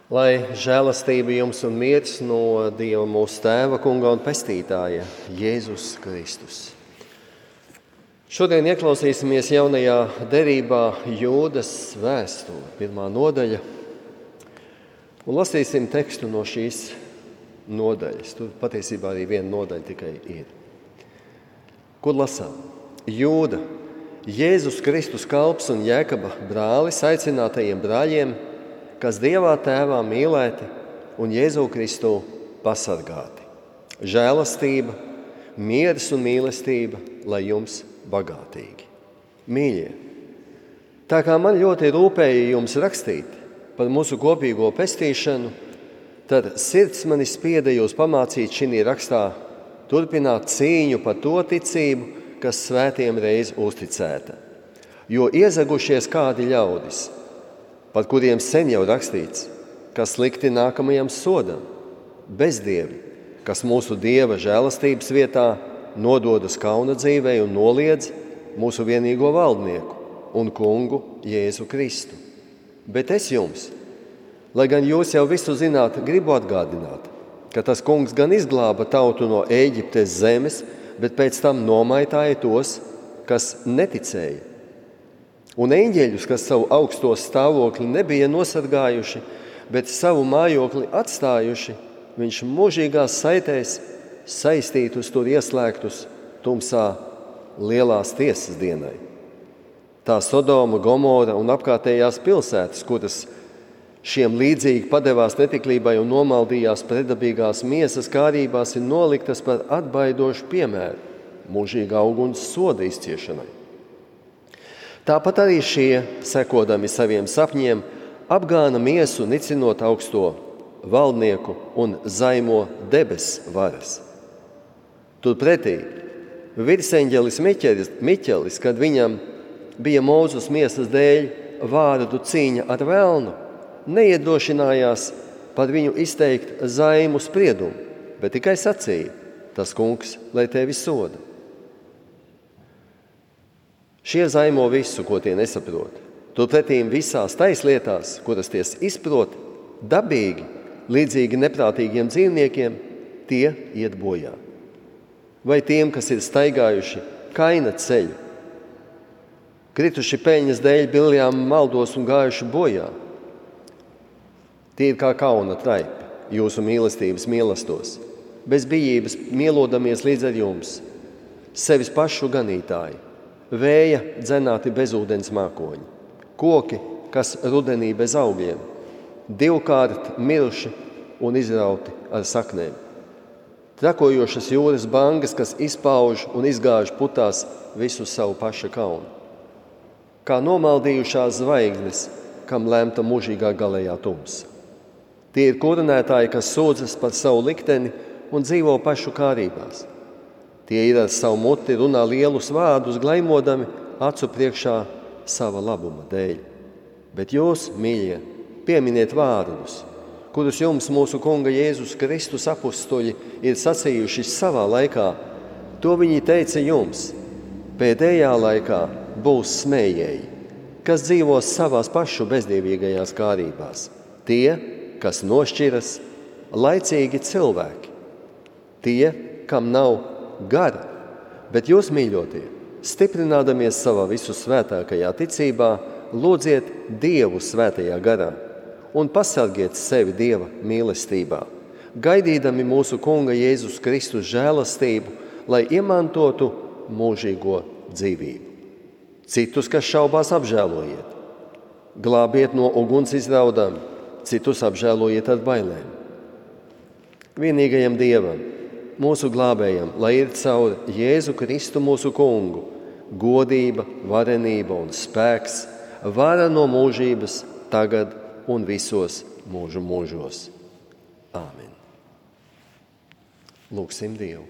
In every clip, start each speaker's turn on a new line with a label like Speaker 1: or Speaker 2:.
Speaker 1: Lai žēlastība jums un miers no Dieva mūsu Tēva, Kunga un Pestītāja, Jēzus Kristus. Šodien ieklausīsimies jaunajā derībā Jūdas vēstuli, 1. nodaļa, un lasīsim tekstu no šīs nodaļas. Tur patiesībā arī viena nodaļa tikai ir. Kur lasām? Jūda, Jēzus Kristus kalps un Jēkaba brālis, aicinātajiem brāļiem, kas Dievā Tēvā mīlēti un Jēzu Kristu pasargāti. Žēlastība, miers un mīlestība, lai jums bagātīgi. Mīļie, tā kā man ļoti rūpēja jums rakstīt par mūsu kopīgo pestīšanu, tad sirds mani spieda jūs pamācīt šī rakstā turpināt cīņu par to ticību, kas svētiem reiz uzticēta. Jo iezagušies kādi ļaudis, par kuriem sen jau rakstīts, kas likti nākamajam sodam, bezdievi, kas mūsu Dieva žēlastības vietā nododas kauna dzīvei un noliedz mūsu vienīgo valdnieku un kungu Jēzu Kristu. Bet es jums, lai gan jūs jau visu zināt, gribu atgādināt, ka tas kungs gan izglāba tautu no Ēģiptes zemes, bet pēc tam nomaitāja tos, kas neticēja. Un eņģeļus, kas savu augsto stāvokli nebija nosargājuši, bet savu mājokli atstājuši, viņš mūžīgās saitēs saistītus tur ieslēgtus tumsā lielās tiesas dienai. Tā Sodoma, Gomora un apkārtējās pilsētas, kuras šiem līdzīgi padevās netiklībai un nomaldījās pretdabīgās miesas kārībās, ir noliktas par atbaidošu piemēru mūžīgā uguns soda izciešanai. Tāpat arī šie, sekodami saviem sapņiem, apgāna miesu, nicinot augsto valdnieku un zaimo debes varas. Turpretī virseņģelis Miķelis, kad viņam bija Mūzus miesas dēļ vārdu cīņa ar velnu, neiedrošinājās par viņu izteikt zaimu spriedumu, bet tikai sacīja: tas kungs, lai tevi soda. Šie zaimo visu, ko tie nesaprot. Turpretīm visās taislietās, kuras tie izprot, dabīgi, līdzīgi neprātīgiem dzīvniekiem, tie iet bojā. Vai tiem, kas ir staigājuši Kaina ceļu, krituši peļņas dēļ biljām maldos un gājuši bojā. Tie ir kā kauna traipi jūsu mīlestības mielastos, bez bijības mielodamies līdz ar jums, sevis pašu ganītāji, vēja dzenāti bezūdens mākoņi, koki, kas rudenī bez augļiem, divkārt miruši un izrauti ar saknēm. Trakojošas jūras bangas, kas izpauž un izgāž putās visu savu paša kaunu. Kā nomaldījušās zvaigznes, kam lemta mūžīgā galējā tumsa. Tie ir kurinātāji, kas sūdzas par savu likteni un dzīvo pašu kārībās. Tie ir ar savu muti runā lielus vārdus, glaimodami acu priekšā sava labuma dēļ. Bet jūs, mīļie, pieminiet vārdus, kurus jums mūsu Kunga Jēzus Kristus apustuļi ir sacījuši savā laikā. To viņi teica jums: pēdējā laikā būs smējēji, kas dzīvos savās pašu bezdievīgajās kārībās. Tie, kas nošķiras, laicīgi cilvēki. Tie, kam nav gara, bet jūs, mīļotie, stiprinādamies savā visu svētākajā ticībā, lūdziet Dievu svētajā garā un pasargiet sevi Dieva mīlestībā, gaidīdami mūsu Kunga Jēzus Kristus žēlastību, lai iemantotu mūžīgo dzīvību. Citus, kas šaubās, apžēlojiet. Glābiet no uguns izraudām, citus apžēlojiet ar bailēm. Vienīgajam Dievam, mūsu glābējam, lai ir caur Jēzu Kristu mūsu Kungu, godība, varenība un spēks, vara no mūžības, tagad un visos mūžu mūžos. Āmen. Lūgsim Dievu.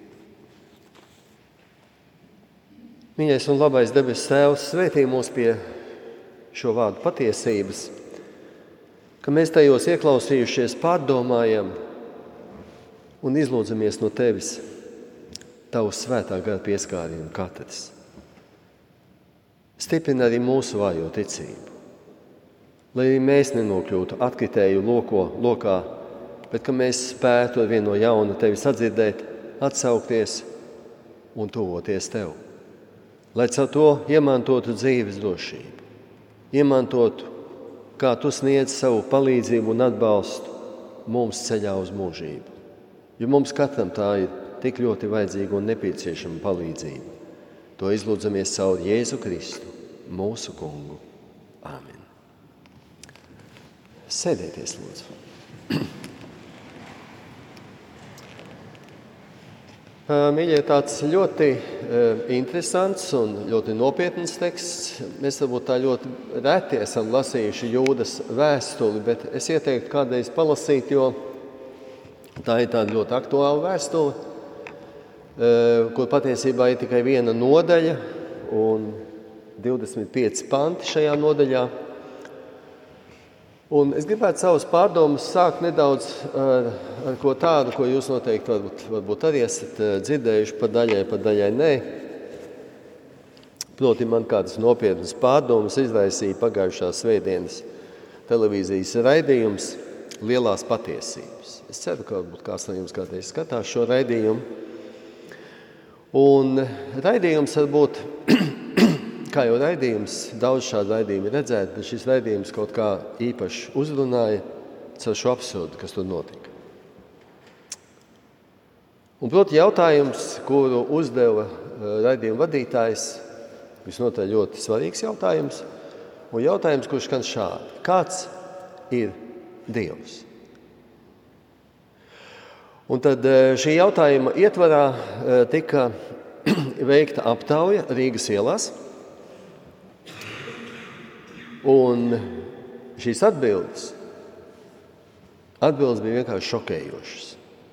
Speaker 1: Mīļais un labais debes Tēvs, svētī mūs pie šo vārdu patiesības, ka mēs tajos ieklausījušies pārdomājam un izlūdzamies no Tevis Tavu svētā gara pieskārienu katrs. Stiprina arī mūsu vājo ticību. lai mēs nenokļūtu atkritēju lokā, bet ka mēs spētu ar vienu no jauna tevi sadzirdēt, atsaukties un tuvoties tev. Lai caur to iemantotu dzīves drošību, iemantotu, kā tu sniedz savu palīdzību un atbalstu mums ceļā uz mūžību. Jo mums katram tā ir tik ļoti vajadzīga un nepieciešama palīdzība. To izlūdzamies caur Jēzu Kristu, mūsu kungu. Āmen. Sēdieties, lūdzu. Mīļie, tāds ļoti interesants un ļoti nopietns teksts. Mēs varbūt tā ļoti reti esam lasījuši Jūdas vēstuli, bet es ieteiktu kādreiz palasīt, jo tā ir tāda ļoti aktuāla vēstule, kur patiesībā ir tikai viena nodaļa un 25 panti šajā nodaļā. Un es gribētu savas pārdomas sākt nedaudz ar ko tādu, ko jūs noteikti varbūt arī esat dzirdējuši pa daļai nē. Proti man kādas nopietnas pārdomas izraisīja pagājušās svētdienas televīzijas raidījums Lielās patiesības. Es ceru, ka varbūt kāds no jums kādreiz skatās šo raidījumu. Un raidījums varbūt, kā jau raidījums, daudz šādu raidījumu ir redzēt, bet šis raidījums kaut kā īpaši uzrunāja caur šo absurdu, kas tur notika. Un, proti, jautājums, kuru uzdeva raidījuma vadītājs, visnotaļ ļoti svarīgs jautājums, un jautājums, kurš skan šādi. Kāds ir Dievs? Un tad šī jautājuma ietvarā tika veikta aptauja Rīgas ielās, un šīs atbildes bija vienkārši šokējošas.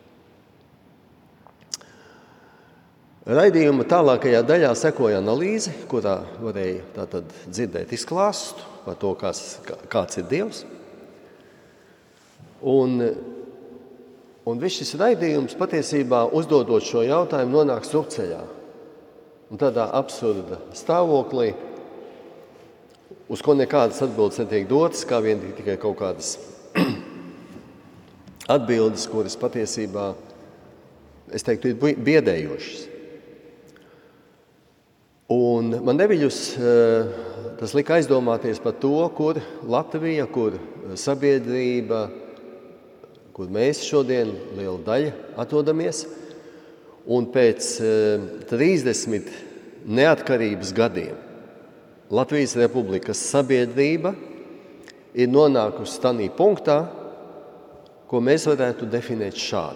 Speaker 1: Raidījuma tālākajā daļā sekoja analīze, kurā varēja tātad dzirdēt izklāstu par to, kāds ir Dievs. Un viss šis raidījums patiesībā uzdodot šo jautājumu nonāk strupceļā un tādā absurda stāvoklī, uz ko nekādas atbildes netiek dotas, kā vien tikai kaut kādas atbildes, kuras patiesībā, es teiktu, ir biedējošas. Un man neviļus tas lika aizdomāties par to, kur Latvija, kur sabiedrība, kur mēs šodien liela daļa atrodamies, un pēc 30 neatkarības gadiem Latvijas Republikas sabiedrība ir nonākusi tādā punktā, ko mēs varētu definēt šādi.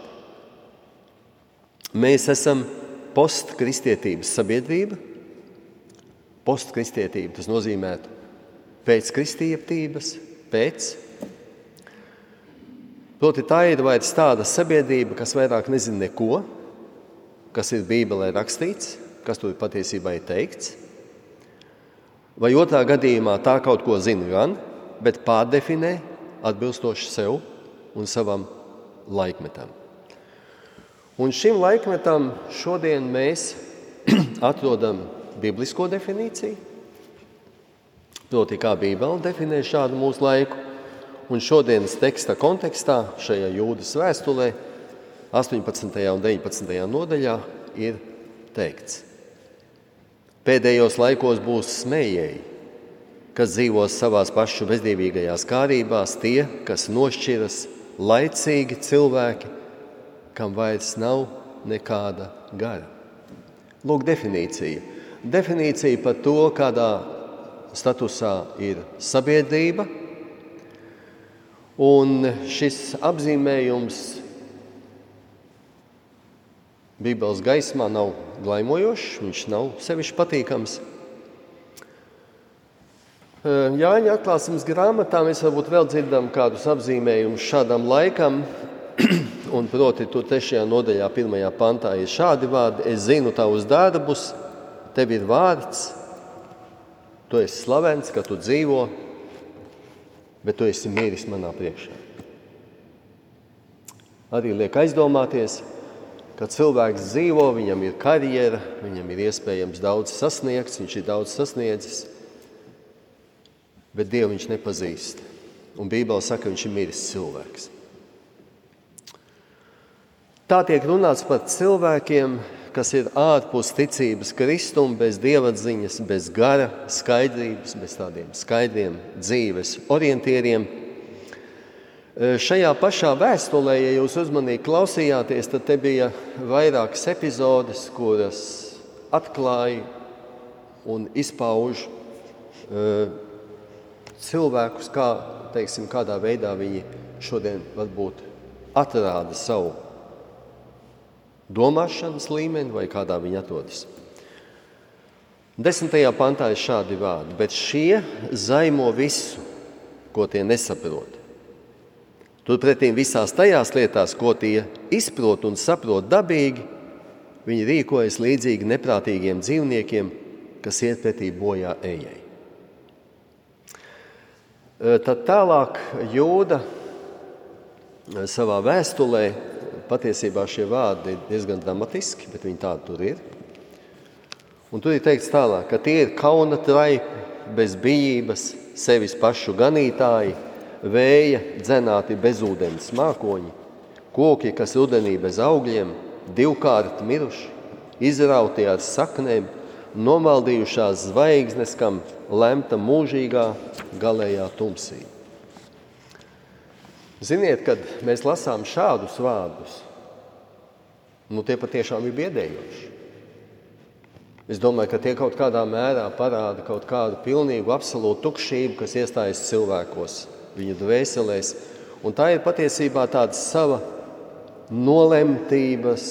Speaker 1: Mēs esam postkristietības sabiedrība. Postkristietība, tas nozīmētu pēc kristietības, Proti, tā ir vairs tāda sabiedrība, kas vairāk nezina neko, kas ir Bībelē rakstīts, kas tur patiesībā ir teikts. Vai otrā gadījumā tā kaut ko zina gan, bet pārdefinē atbilstoši sev un savam laikmetam. Un šim laikmetam šodien mēs atrodam biblisko definīciju, proti, kā Bībele definē šādu mūsu laiku. Un šodienas teksta kontekstā šajā Jūdas vēstulē 18. un 19. nodaļā ir teikts: Pēdējos laikos būs smējēji, kas dzīvos savās pašu bezdīvīgajās kārībās, tie, kas nošķiras, laicīgi cilvēki, kam vairs nav nekāda gara. Lūk, definīcija. Definīcija par to, kādā statusā ir sabiedrība. Un šis apzīmējums Bībeles gaismā nav glaimojošs, viņš nav sevišķi patīkams. Jāņa atklāsmes grāmatā mēs varbūt vēl dzirdam kādus apzīmējumus šādam laikam, un proti tur 3. nodaļā 1. pantā ir šādi vārdi: Es zinu tavus darbus, tev ir vārds, tu esi slavens, ka tu dzīvo, bet tu esi miris manā priekšā. Arī liek aizdomāties, ka cilvēks dzīvo, viņam ir karjera, viņam ir iespējams daudz sasniegts, viņš ir daudz sasniedzis, bet Dievu viņš nepazīst. Un Bībele saka, ka viņš ir miris cilvēks. Tā tiek runāts par cilvēkiem, kas ir ārpus ticības Kristum, bez dievatziņas, bez gara skaidrības, bez tādiem skaidriem dzīves orientieriem. Šajā pašā vēstulē, ja jūs uzmanīgi klausījāties, tad te bija vairākas epizodes, kuras atklāja un izpauž cilvēkus, kādā veidā viņi šodien varbūt atrāda savu domāšanas līmeni vai kādā viņi atrodas. 10. pantā ir šādi vārdi: bet šie zaimo visu, ko tie nesaprot. Turpretīm visās tajās lietās, ko tie izprot un saprot dabīgi, viņi rīkojas līdzīgi neprātīgiem dzīvniekiem, kas iet pretī bojā ejai. Tad tālāk Jūda savā vēstulē, patiesībā šie vārdi ir diezgan dramatiski, bet viņi tādi tur ir. Un tur ir teikts tālāk, ka tie ir kauna traipi, bez bijības, sevis pašu ganītāji, vēja dzenāti bezūdens mākoņi, koki, kas rudenī bez augļiem, divkārt miruši, izrauti ar saknēm, nomaldījušās zvaigznes, kam lemta mūžīgā galējā tumsī. Ziniet, kad mēs lasām šādus vārdus, tie patiešām ir biedējoši. Es domāju, ka tie kaut kādā mērā parāda kaut kādu pilnīgu, absolūtu tukšību, kas iestājas cilvēkos, viņu dvēselēs. Un tā ir patiesībā tāda sava nolemtības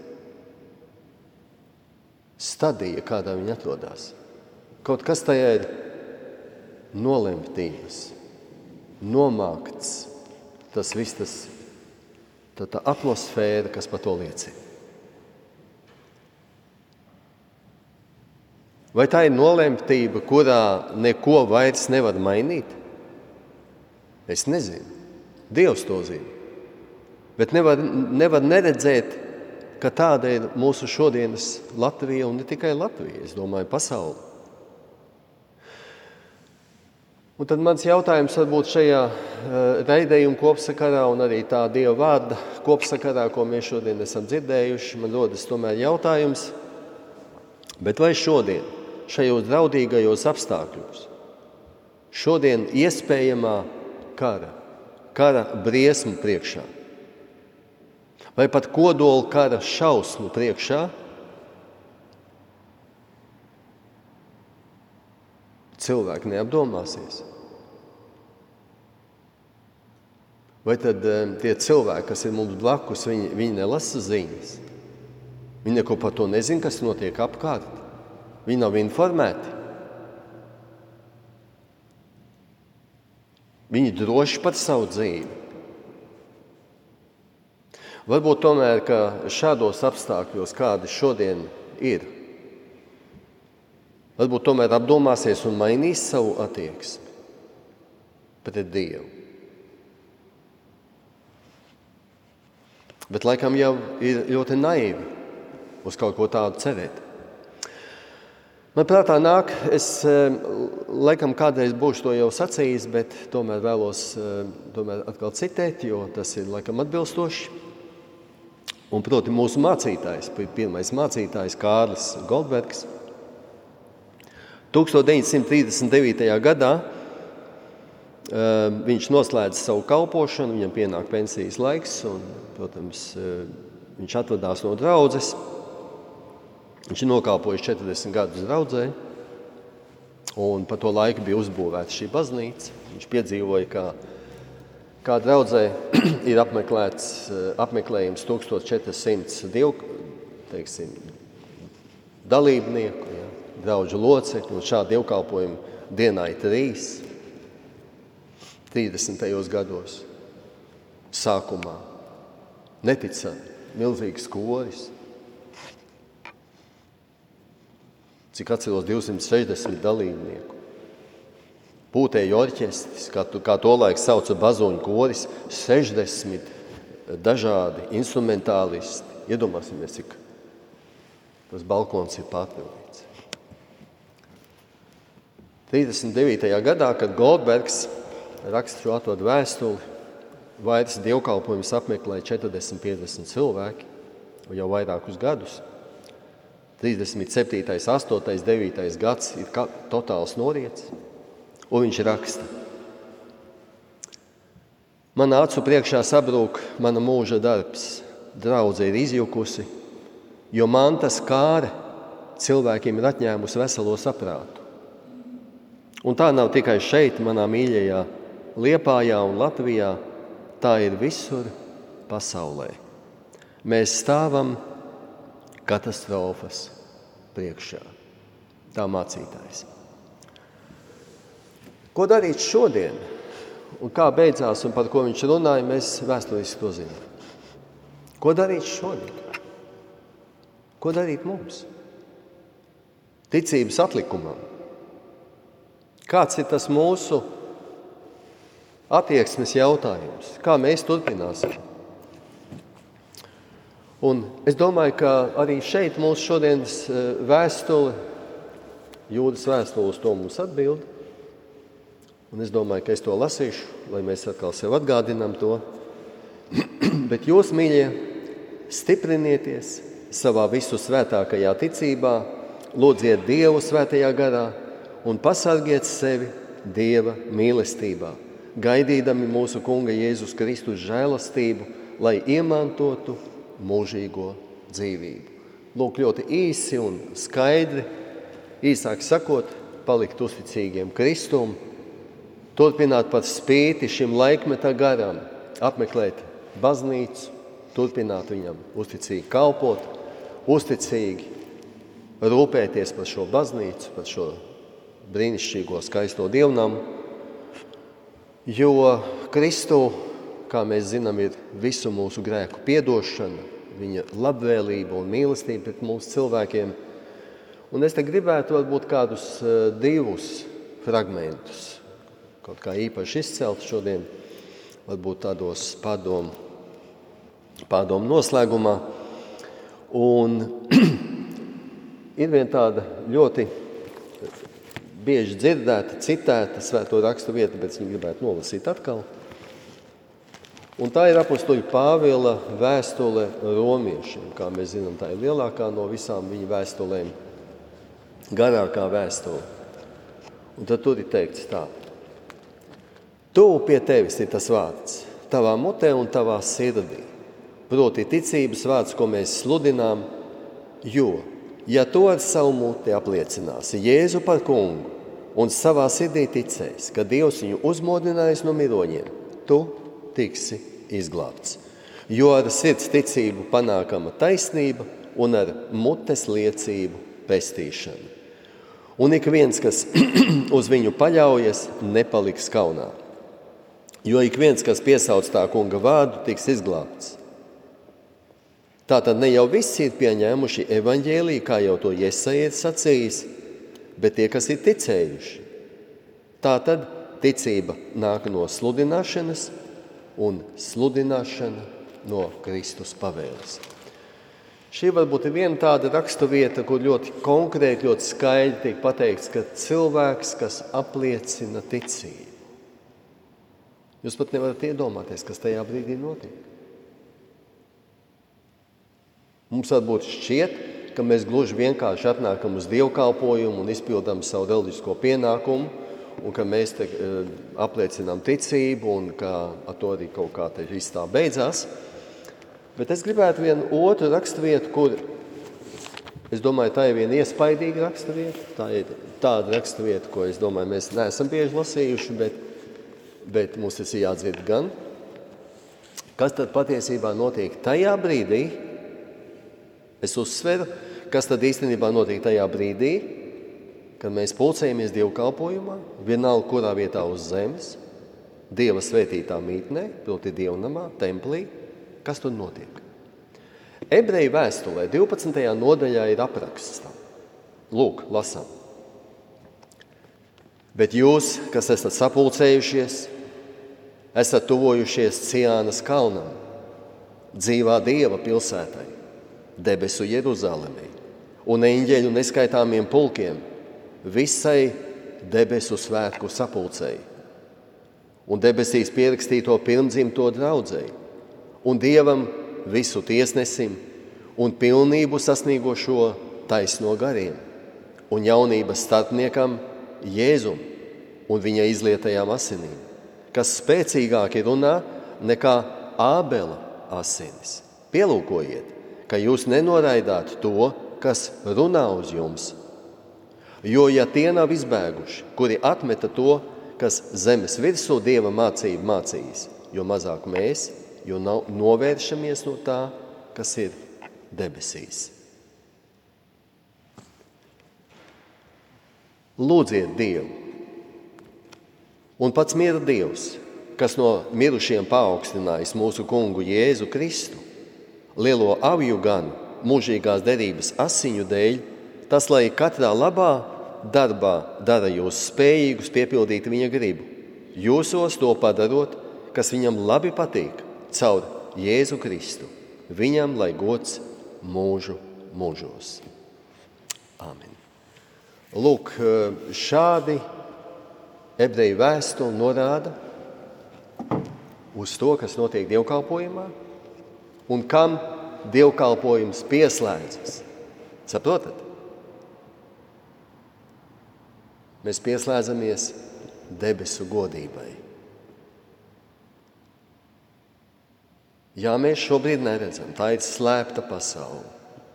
Speaker 1: stadija, kādā viņi atrodas. Kaut kas tajā ir nolemtības, nomākts. Tas viss, tā atmosfēra, kas par to liecina. Vai tā ir nolemtība, kurā neko vairs nevar mainīt? Es nezinu. Dievs to zina. Bet nevar neredzēt, ka tāda ir mūsu šodienas Latvija, un ne tikai Latvija, es domāju, pasauli. Un tad mans jautājums varbūt šajā raidījuma kopsakarā un arī tā Dieva vārda kopsakarā, ko mēs šodien esam dzirdējuši, man rodas tomēr jautājums, bet vai šodien, šajos draudīgajos apstākļos, šodien iespējamā kara briesmu priekšā, vai pat kodola kara šausmu priekšā, cilvēki neapdomāsies? Vai tad tie cilvēki, kas ir mums blakus, viņi nelasa ziņas? Viņi neko par to nezina, kas notiek apkārt. Viņi nav informēti. Viņi droši par savu dzīvi. Varbūt tomēr, ka šādos apstākļos, kādi šodien ir, varbūt tomēr apdomāsies un mainīs savu attieksmi pret Dievu. Bet laikam jau ir ļoti naivi uz kaut ko tādu cerēt. Man prātā nāk, es laikam kādreiz būšu to jau sacījis, bet tomēr vēlos atkal citēt, jo tas ir laikam atbilstoši. Un proti mūsu mācītājs, pirmais mācītājs Kārlis Goldbergs, 1939. gadā viņš noslēdz savu kalpošanu, viņam pienāk pensijas laiks, un, protams, viņš atvadās no draudzes. Viņš ir nokalpojis 40 gadus draudzē, un pa to laiku bija uzbūvēta šī baznīca. Viņš piedzīvoja, kā draudzē ir apmeklējums 1400 dalībnieku, draudžu locekļu, un šādi dievkalpojumi dienā ir 30. gados sākumā. Neticami, milzīgs koris. Cik atceros, 260 dalībnieku. Pūtēju orķestris, kā tolaik sauca bazuņu koris, 60 dažādi instrumentālisti. Iedomāsimies, cik tas balkons ir pārpildīts. 39. gadā, kad Goldbergs raksta šo atrod vēstuli, vairs dievkalpojumus apmeklē 40-50 cilvēki, jau vairākus gadus. 37., 8., 9. gads ir totāls noriets, un viņš raksta: Mana acu priekšā sabrūk mana mūža darbs, draudze ir izjukusi, jo mantas kāre cilvēkiem ir atņēmusi veselo saprātu. Un tā nav tikai šeit, manā mīļajā Liepājā un Latvijā, tā ir visur pasaulē. Mēs stāvam katastrofas priekšā. Tā mācītājs. Ko darīt šodien? Un kā beidzās un par ko viņš runāja, mēs vēsturiski to zinām. Ko darīt šodien? Ko darīt mums? Ticības atlikumam. Kāds ir tas mūsu attieksmes jautājums? Kā mēs turpināsim? Un es domāju, ka arī šeit mūsu šodienas vēstule, Jūdas vēstule uz to mums atbild. Un es domāju, ka es to lasīšu, lai mēs atkal sev atgādinām to. Bet jūs, mīļie, stiprinieties savā visu svētākajā ticībā, lūdziet Dievu svētajā garā un pasargiet sevi Dieva mīlestībā, gaidīdami mūsu Kunga Jēzus Kristus žēlastību, lai iemantotu mūžīgo dzīvību. Lūk, ļoti īsi un skaidri, īsāk sakot, palikt uzticīgiem Kristum, turpināt par spīti šim laikmeta garam, apmeklēt baznīcu, turpināt viņam uzticīgi kalpot, uzticīgi rūpēties par šo baznīcu, par šo brīnišķīgo skaisto dievnamu, jo Kristu, kā mēs zinām, ir visu mūsu grēku piedošana, viņa labvēlība un mīlestība pret mūsu cilvēkiem. Un es te gribētu varbūt kādus divus fragmentus, kaut kā īpaši izcelt šodien, varbūt tādos pārdomu noslēgumā. Un ir viena tāda ļoti bieži dzirdēta, citēta svēto rakstu vieta, bet viņu gribētu nolasīt atkal. Un tā ir apostoļa Pāvila vēstule romiešiem. Kā mēs zinām, tā ir lielākā no visām viņa vēstulēm, garākā vēstule. Un tad tur ir teikts tā: Tuvu pie tevis ir tas vārds, tavā mutē un tavā sirdī, proti ticības vārds, ko mēs sludinām, jo, ja tu ar savu muti apliecināsi Jēzu par kungu un savā sirdī ticēsi, ka Dievs viņu uzmodinājis no miroņiem, tu tiksi izglābts. Jo ar sirds ticību panākama taisnība un ar mutes liecību pestīšana. Un ik viens, kas uz viņu paļaujas, nepaliks kaunā. Jo ik viens, kas piesauc tā kunga vārdu, tiks izglābts. Tātad ne jau visi ir pieņēmuši evaņģēliju, kā jau to Jesaja ir sacījis, bet tie, kas ir ticējuši. Tātad ticība nāk no sludināšanas, un sludināšana no Kristus pavēles. Šī varbūt ir viena tāda raksturvieta, kur ļoti konkrēti, ļoti skaidri tiek pateikts, ka cilvēks, kas apliecina ticību. Jūs pat nevarat iedomāties, kas tajā brīdī notiek. Mums varbūt šķiet, ka mēs gluži vienkārši atnākam uz dievkalpojumu un izpildām savu reliģisko pienākumu, un ka mēs te apliecinām ticību, un ka ar to arī kaut kā te viss tā beidzās. Bet es gribētu vienu otru raksturvietu, kur, es domāju, tā ir viena iespaidīga raksturvieta. Tā ir tāda raksturvieta, ko es domāju, mēs neesam bieži lasījuši, bet mums tas ir jādzird gan. Kas tad patiesībā notiek tajā brīdī? Es uzsveru, kas tad īstenībā notiek tajā brīdī, kad mēs pulcējamies dievkalpojumā, vienalga kurā vietā uz zemes, Dieva svētītā mītnē, proti dievnamā, templī. Kas tur notiek? Ebreju vēstulē 12. nodaļā ir apraksts tam. Lūk, lasām. Bet jūs, kas esat sapulcējušies, esat tuvojušies Ciānas kalnam, dzīvā Dieva pilsētai, debesu Jeruzalemei un eņģeļu neskaitāmiem pulkiem, visai debesu svētku sapulcei. un debesīs pierakstīto pirmdzimto draudzei, un Dievam visu tiesnesim, un pilnību sasniegošo taisno gariem, un jaunības starpniekam Jēzum un viņa izlietajām asinīm, kas spēcīgāki runā nekā Ābela asinis. Pielūkojiet, ka jūs nenoraidāt to, kas runā uz jums. Jo, ja tie nav izbēguši, kuri atmeta to, kas zemes virsū Dieva mācību mācījis, jo mazāk mēs, jo novēršamies no tā, kas ir debesīs. Lūdziet Dievu, un pats miera Dievs, kas no mirušiem paaugstinājis mūsu kungu Jēzu Kristu, lielo avju ganu mūžīgās derības asiņu dēļ, tas, lai katrā labā darbā dara jūs spējīgus piepildīt viņa gribu, jūsos to padarot, kas viņam labi patīk, caur Jēzu Kristu. Viņam, lai gods mūžu mūžos. Āmen. Lūk, šādi ebreju vēstule norāda uz to, kas notiek dievkalpojumā un kam dievkalpojums pieslēdzas. Saprotat? Mēs pieslēdzamies debesu godībai. Jā, mēs šobrīd neredzam, tā ir slēpta pasaule.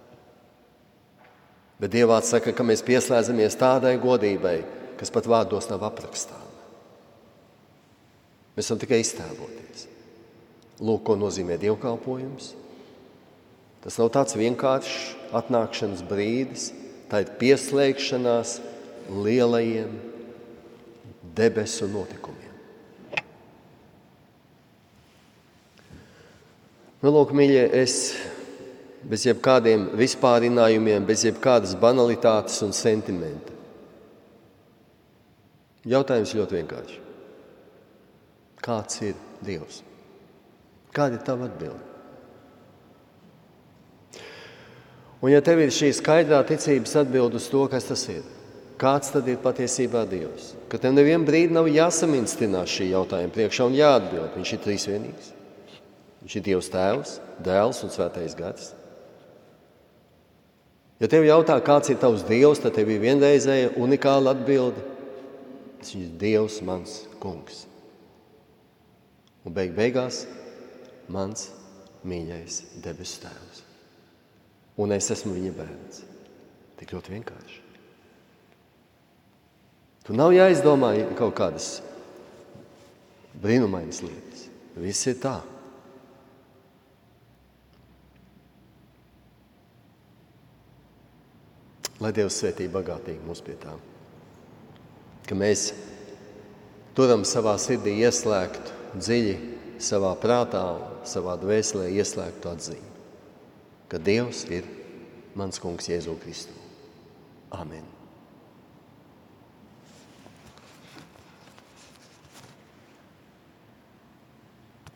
Speaker 1: Bet Dievvārds saka, ka mēs pieslēdzamies tādai godībai, kas pat vārdos nav aprakstāma. Mēs varam tikai iztēloties. Lūk, ko nozīmē dievkalpojums. Tas nav tāds vienkāršs atnākšanas brīdis, tā ir pieslēgšanās lielajiem debesu notikumiem. Nu, lūk, mīļie, es bez jebkādiem vispārinājumiem, bez jebkādas banalitātes un sentimenta. Jautājums ļoti vienkārši. Kāds ir Dievs? Kāda ir tava atbilde? Un ja tev ir šī skaidrā ticības atbilde uz to, kas tas ir, kāds tad ir patiesībā Dievs? Ka tev nevienu brīdi nav jāsaminstinās šī jautājuma priekšā un jāatbild. Viņš ir trīsvienīgs. Viņš ir Dievs Tēvs, Dēls un Svētais Gars. Ja tev jautā, kāds ir tavs Dievs, tad tev ir vienreizēja unikāla atbilde. Tas ir Dievs, mans kungs. Un beigās mans mīļais debesu Tēvs. Un es esmu viņa bērns. Tik ļoti vienkārši. Tu nav jāizdomā kaut kādas brīnumainas lietas. Viss ir tā. Lai Dievs svētī bagātīgi mūs pie tā. Ka mēs turam savā sirdī ieslēgtu dziļi savā prātā un savā dvēselē ieslēgtu atziņu, ka Dievs ir mans kungs Jēzu Kristu. Āmen.